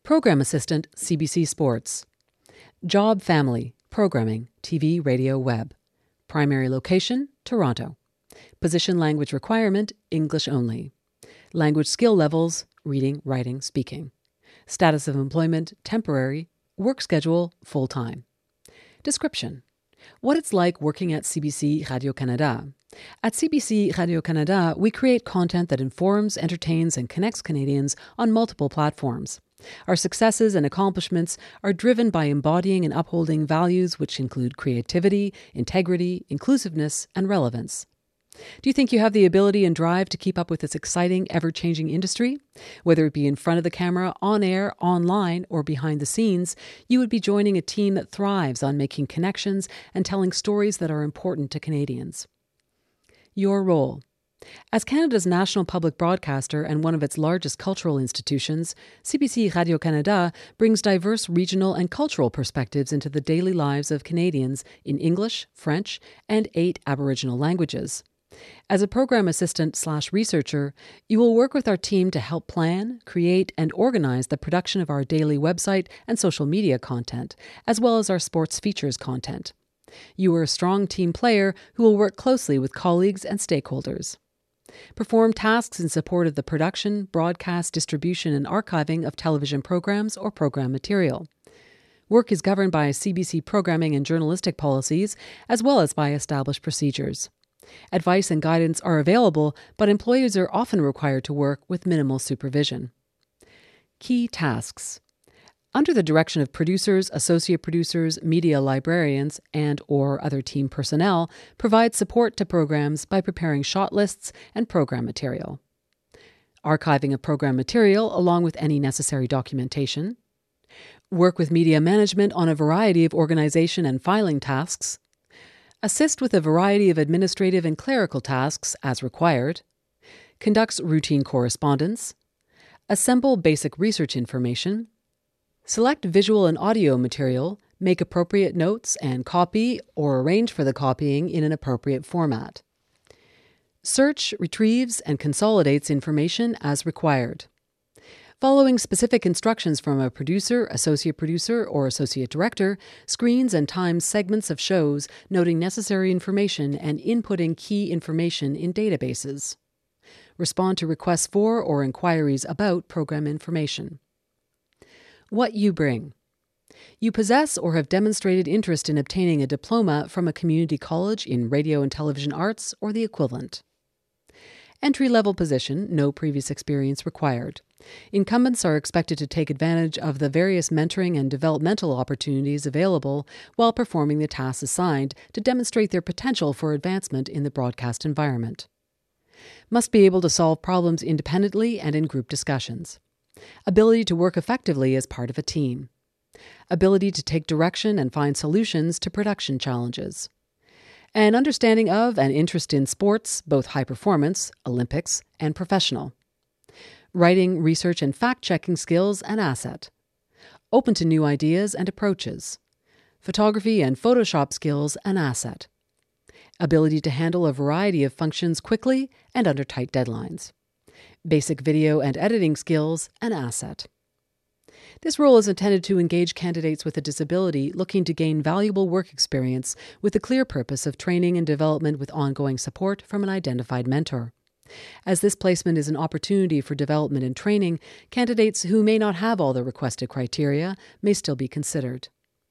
Program Assistant, CBC Sports. Job Family, Programming, TV, Radio, Web. Primary location, Toronto. Position language requirement, English only. Language skill levels, reading, writing, speaking. Status of employment, temporary. Work schedule, full-time. Description. What it's like working at CBC Radio-Canada. At CBC Radio-Canada, we create content that informs, entertains, and connects Canadians on multiple platforms. Our successes and accomplishments are driven by embodying and upholding values which include creativity, integrity, inclusiveness, and relevance. Do you think you have the ability and drive to keep up with this exciting, ever-changing industry? Whether it be in front of the camera, on air, online, or behind the scenes, you would be joining a team that thrives on making connections and telling stories that are important to Canadians. Your role. As Canada's national public broadcaster and one of its largest cultural institutions, CBC Radio-Canada brings diverse regional and cultural perspectives into the daily lives of Canadians in English, French, and 8 Aboriginal languages. As a program assistant/researcher, you will work with our team to help plan, create, and organize the production of our daily website and social media content, as well as our sports features content. You are a strong team player who will work closely with colleagues and stakeholders. Perform tasks in support of the production, broadcast, distribution, and archiving of television programs or program material. Work is governed by CBC programming and journalistic policies, as well as by established procedures. Advice and guidance are available, but employees are often required to work with minimal supervision. Key tasks. Under the direction of producers, associate producers, media librarians, and/or other team personnel, provide support to programs by preparing shot lists and program material. Archiving of program material along with any necessary documentation. Work with media management on a variety of organization and filing tasks. Assist with a variety of administrative and clerical tasks as required. Conducts routine correspondence. Assemble basic research information. Select visual and audio material, make appropriate notes, and copy or arrange for the copying in an appropriate format. Search, retrieves, and consolidates information as required. Following specific instructions from a producer, associate producer, or associate director, screens and times segments of shows, noting necessary information and inputting key information in databases. Respond to requests for or inquiries about program information. What you bring. You possess or have demonstrated interest in obtaining a diploma from a community college in radio and television arts or the equivalent. Entry-level position, no previous experience required. Incumbents are expected to take advantage of the various mentoring and developmental opportunities available while performing the tasks assigned to demonstrate their potential for advancement in the broadcast environment. Must be able to solve problems independently and in group discussions. Ability to work effectively as part of a team. Ability to take direction and find solutions to production challenges. An understanding of and interest in sports, both high performance, Olympics, and professional. Writing, research, and fact-checking skills an asset. Open to new ideas and approaches. Photography and Photoshop skills an asset. Ability to handle a variety of functions quickly and under tight deadlines. Basic video and editing skills an asset. This role is intended to engage candidates with a disability looking to gain valuable work experience with the clear purpose of training and development with ongoing support from an identified mentor. As this placement is an opportunity for development and training, candidates who may not have all the requested criteria may still be considered.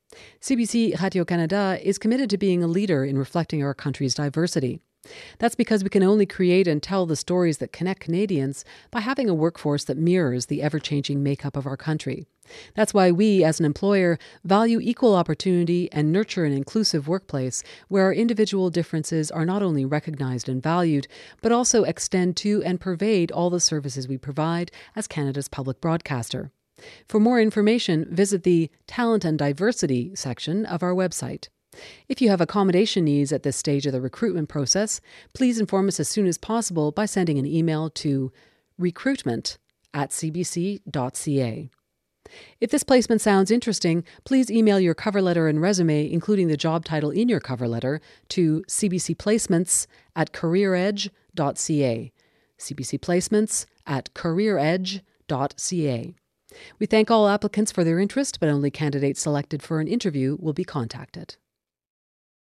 CBC Radio-Canada is committed to being a leader in reflecting our country's diversity. That's because we can only create and tell the stories that connect Canadians by having a workforce that mirrors the ever-changing makeup of our country. That's why we, as an employer, value equal opportunity and nurture an inclusive workplace where our individual differences are not only recognized and valued, but also extend to and pervade all the services we provide as Canada's public broadcaster. For more information, visit the Talent and Diversity section of our website. If you have accommodation needs at this stage of the recruitment process, please inform us as soon as possible by sending an email to recruitment@cbc.ca. If this placement sounds interesting, please email your cover letter and resume, including the job title in your cover letter, to cbcplacements@careeredge.ca. cbcplacements@careeredge.ca. We thank all applicants for their interest, but only candidates selected for an interview will be contacted.